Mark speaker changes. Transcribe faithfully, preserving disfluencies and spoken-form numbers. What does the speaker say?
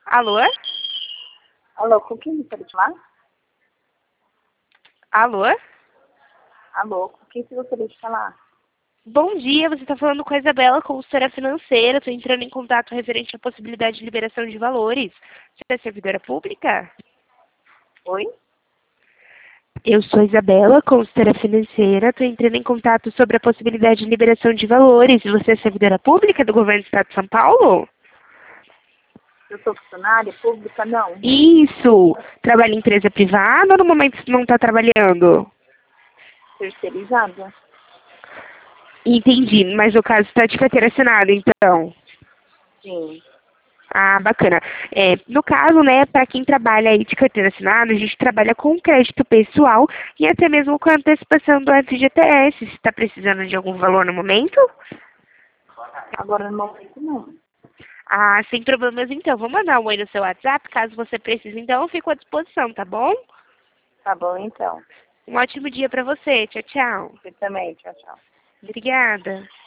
Speaker 1: Alô?
Speaker 2: Alô, com quem você pode falar?
Speaker 1: Alô?
Speaker 2: Alô, com quem você gostaria de falar?
Speaker 1: Bom dia, você está falando com a Isabela, consultora financeira. Estou entrando em contato referente à possibilidade de liberação de valores. Você é servidora pública?
Speaker 2: Oi?
Speaker 1: Eu sou a Isabela, consultora financeira. Estou entrando em contato sobre a possibilidade de liberação de valores. Você é servidora pública do governo do Estado de São Paulo?
Speaker 2: Eu sou funcionária pública? Não.
Speaker 1: Isso! Trabalha em empresa privada ou no momento não está trabalhando?
Speaker 2: Terceirizada?
Speaker 1: Entendi, mas o caso está de carteira assinada, então.
Speaker 2: Sim.
Speaker 1: Ah, bacana. É, no caso, né, para quem trabalha aí de carteira assinada, a gente trabalha com crédito pessoal e até mesmo com a antecipação do F G T S. Você está precisando de algum valor no momento?
Speaker 2: Agora no momento não.
Speaker 1: Ah, sem problemas então. Vou mandar um oi no seu WhatsApp, caso você precise, então eu fico à disposição, tá bom?
Speaker 2: Tá bom então.
Speaker 1: Um ótimo dia para você. Tchau, tchau.
Speaker 2: Você também. Tchau, tchau.
Speaker 1: Obrigada.